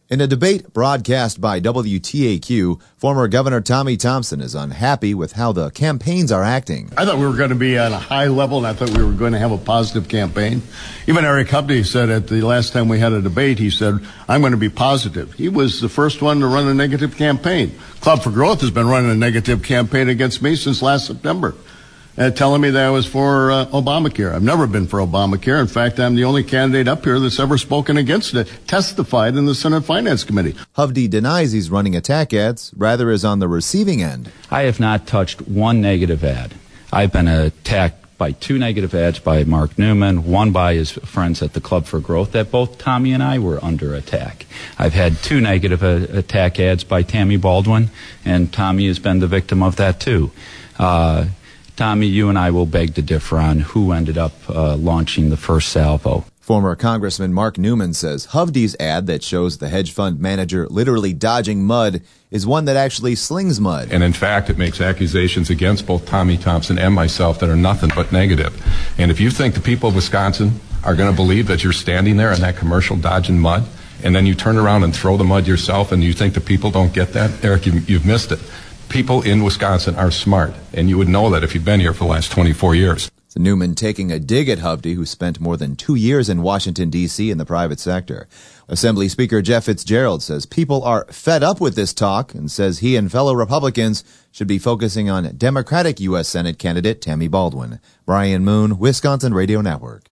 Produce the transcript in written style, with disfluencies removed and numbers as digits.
In a debate broadcast by WTAQ, former Governor Tommy Thompson is unhappy with how the campaigns are acting. I thought we were going to be on a high level, and I thought we were going to have a positive campaign. Even Eric Hovde said at the last time we had a debate, he said, I'm going to be positive. He was the first one to run a negative campaign. Club for Growth has been running a negative campaign against me since last September. Telling me that I was for Obamacare. I've never been for Obamacare. In fact, I'm the only candidate up here that's ever spoken against it, testified in the Senate Finance Committee. Hovde denies he's running attack ads, rather is on the receiving end. I have not touched one negative ad. I've been attacked by 2 negative ads by Mark Newman, one by his friends at the Club for Growth, that both Tommy and I were under attack. I've had 2 negative attack ads by Tammy Baldwin, and Tommy has been the victim of that too. Tommy, you and I will beg to differ on who ended up launching the first salvo. Former Congressman Mark Newman says Hovde's ad that shows the hedge fund manager literally dodging mud is one that actually slings mud. And in fact, it makes accusations against both Tommy Thompson and myself that are nothing but negative. And if you think the people of Wisconsin are going to believe that you're standing there in that commercial dodging mud, and then you turn around and throw the mud yourself, and you think the people don't get that, Eric, you've missed it. People in Wisconsin are smart, and you would know that if you've been here for the last 24 years. So Newman taking a dig at Hovde, who spent more than 2 years in Washington, D.C. in the private sector. Assembly Speaker Jeff Fitzgerald says people are fed up with this talk and says he and fellow Republicans should be focusing on Democratic U.S. Senate candidate Tammy Baldwin. Brian Moon, Wisconsin Radio Network.